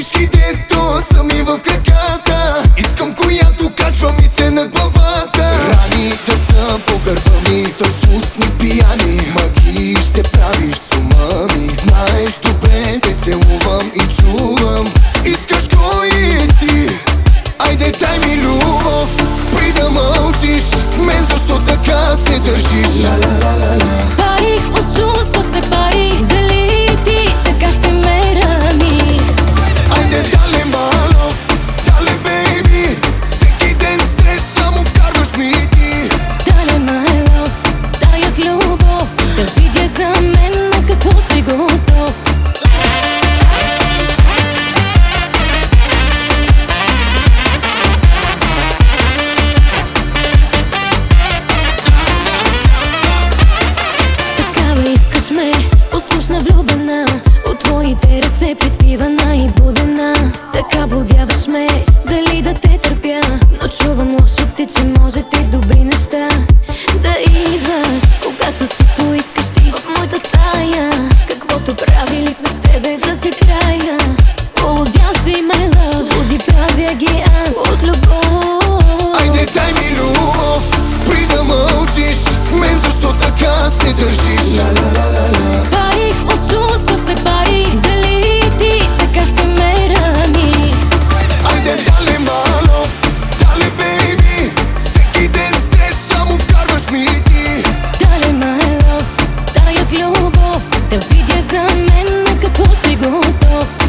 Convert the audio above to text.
всички, дето са ми в краката. Искам която качва ми се на главата. Раните са по гърба ми, с устни пияни. Магии ще правиш с ума ми. Знаеш добре, се целувам и чувам. Искаш го и ти. Айде дай ми любов, спри да мълчиш. С мен защо така се държиш? Ла-ла-ла-ла-ла. Парих от чувства се парих. Дали ти така ще ме раниш? Айде дале малов, дале бейби. Всеки ден стрес само вкарваш ми и ти. Дале my love, дай от любов. Да видя за мен на какво си готов. Послушна, влюбена, от твоите ръце приспивана и будена. Така владяваш ме, дали да те търпя, но чувам лошите, че можете добри неща да идваш, когато се поискаш ти в моята стая. Каквото правили сме с тебе да си края. Полудял си, my love, луди правя ги аз от любов. Айде дай ми любов, спри да мълчиш. С мен защо така се държиш? Ла-ла-ла-ла-ла. Парих от чувства се парих. Дали ти така ще ме раниш? Айде дале малов, дале бейби. Всеки ден стрес само вкарваш ми и ти. Дале my love, дай от любов. Да видя за мен на какво си готов.